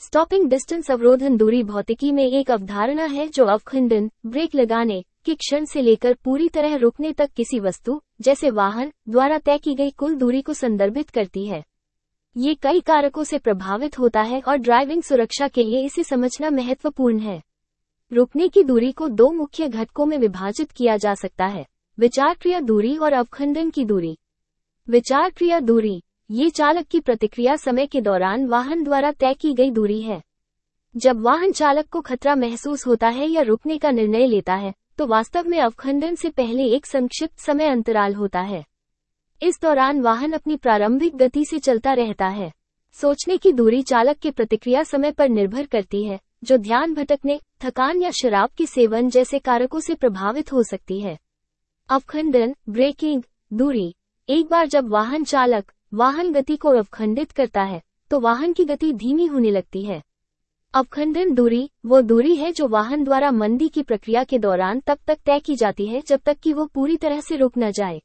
Stopping distance अवरोधन दूरी भौतिकी में एक अवधारणा है जो अवखंडन, ब्रेक लगाने के क्षण से लेकर पूरी तरह रुकने तक किसी वस्तु, जैसे वाहन, द्वारा तय की गई कुल दूरी को संदर्भित करती है। ये कई कारकों से प्रभावित होता है और ड्राइविंग सुरक्षा के लिए इसे समझना महत्वपूर्ण है। रुकने की दूरी को दो मुख्य घटकों में विभाजित किया जा सकता है: विचारक्रिया दूरी और अवखंडन की दूरी। विचारक्रिया दूरी, ये चालक की प्रतिक्रिया समय के दौरान वाहन द्वारा तय की गई दूरी है। जब वाहन चालक को खतरा महसूस होता है या रुकने का निर्णय लेता है, तो वास्तव में अवखंडन से पहले एक संक्षिप्त समय अंतराल होता है। इस दौरान वाहन अपनी प्रारंभिक गति से चलता रहता है। सोचने की दूरी चालक के प्रतिक्रिया समय पर निर्भर करती है, जो ध्यान भटकने, थकान या शराब के सेवन जैसे कारकों से प्रभावित हो सकती है। अवखंडन, ब्रेकिंग दूरी, एक बार जब वाहन चालक वाहन गति को अवखंडित करता है, तो वाहन की गति धीमी होने लगती है। अवखंडन दूरी वो दूरी है जो वाहन द्वारा मंदी की प्रक्रिया के दौरान तब तक तय की जाती है जब तक कि वो पूरी तरह से रुक न जाए।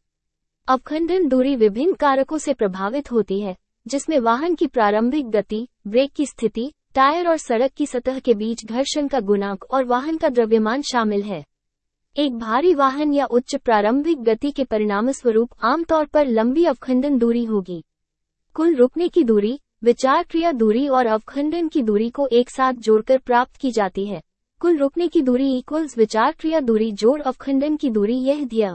अवखंडन दूरी विभिन्न कारकों से प्रभावित होती है, जिसमें वाहन की प्रारंभिक गति, ब्रेक की स्थिति, टायर और सड़क की सतह के बीच घर्षण का गुणांक और वाहन का द्रव्यमान शामिल है। एक भारी वाहन या उच्च प्रारंभिक गति के परिणामस्वरूप आमतौर पर लंबी अवखंडन दूरी होगी। कुल रुकने की दूरी, विचारक्रिया दूरी और अवखंडन की दूरी को एक साथ जोड़कर प्राप्त की जाती है। कुल रुकने की दूरी इक्वल्स विचारक्रिया दूरी जोड़ अवखंडन की दूरी। यह ध्यान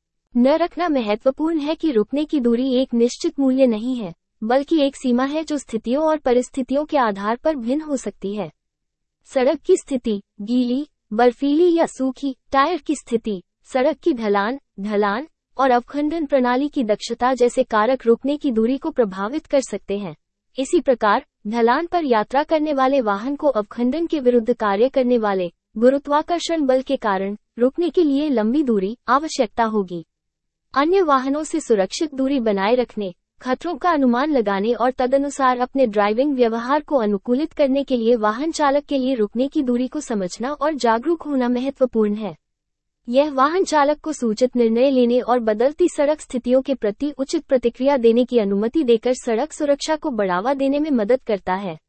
न रखना महत्वपूर्ण है कि रुकने की दूरी एक निश्चित मूल्य नहीं है, बल्कि एक सीमा है जो स्थितियों और परिस्थितियों के आधार पर भिन्न हो सकती है। सड़क की स्थिति, गीली, बर्फीली या सूखी, टायर की स्थिति, सड़क की ढलान और अवखंडन प्रणाली की दक्षता जैसे कारक रुकने की दूरी को प्रभावित कर सकते हैं। इसी प्रकार, ढलान पर यात्रा करने वाले वाहन को अवखंडन के विरुद्ध कार्य करने वाले गुरुत्वाकर्षण बल के कारण रुकने के लिए लंबी दूरी आवश्यकता होगी। अन्य वाहनों से सुरक्षित दूरी बनाए रखने, खतरों का अनुमान लगाने और तदनुसार अपने ड्राइविंग व्यवहार को अनुकूलित करने के लिए वाहन चालक के लिए रुकने की दूरी को समझना और जागरूक होना महत्वपूर्ण है। यह वाहन चालक को सूचित निर्णय लेने और बदलती सड़क स्थितियों के प्रति उचित प्रतिक्रिया देने की अनुमति देकर सड़क सुरक्षा को बढ़ावा देने में मदद करता है।